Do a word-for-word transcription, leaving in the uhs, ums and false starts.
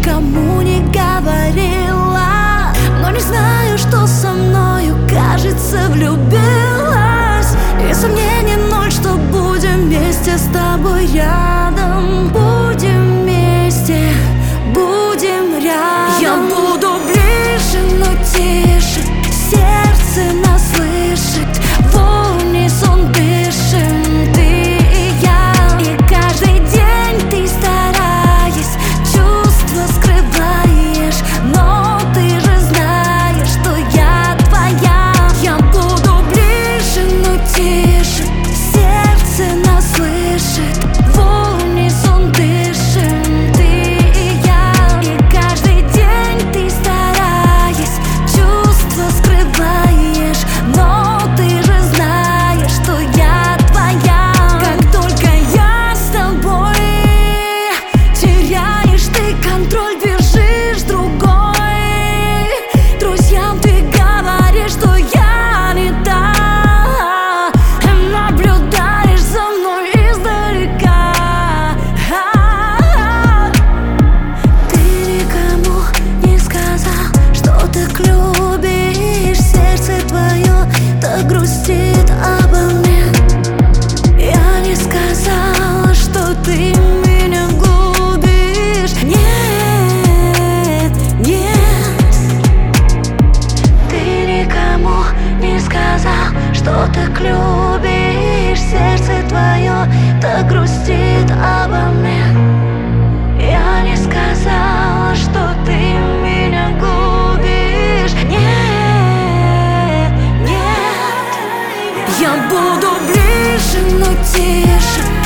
никому не говорила, но не знаю, что со мною, кажется, влюбилась. И сомнений ноль, что будем вместе с тобой рядом. Будем вместе, будем рядом. Я буду ближе, но тише, сердце нас слышит, в унисон дышим ты и я. И каждый день ты, стараясь, чувства скрываешь, но ты же знаешь, что я твоя. Я буду ближе, но тише, сердце нас слышит, в унисон дышим ты и я. И каждый день ты, стараясь, чувства скрываешь, но ты же знаешь, что я твоя. Как только я с тобой, теряешь ты контроль, бежишь другой. Друзьям ты говоришь, что я не та, наблюдаешь за мной издалека. Ты никому не сказал, что так любишь, сердце твое так грустит обо мне. Я не сказала, что ты меня губишь. Нет, нет. Ты никому не сказал, что так любишь, сердце твое так грустит обо мне. Я не сказала, что ты меня губишь. Нет, нет. Я буду ближе, но тише,